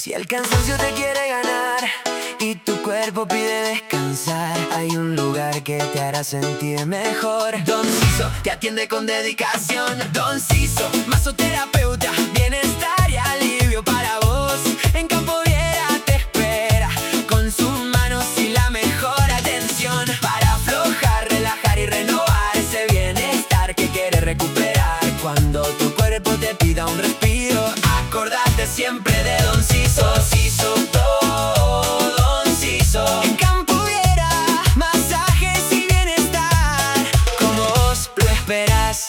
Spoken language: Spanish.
Si el cansancio te quiere ganar y tu cuerpo pide descansar, hay un lugar que te hará sentir mejor. Don Ciso te atiende con dedicación. Don Ciso, masoterapeuta, bienestar y alivio para vos. En Campo Viera te espera con sus manos y la mejor atención para aflojar, relajar y renovar ese bienestar que quieres recuperar. Cuando tu cuerpo te pida un respiro, acordate siempre de Don Ciso.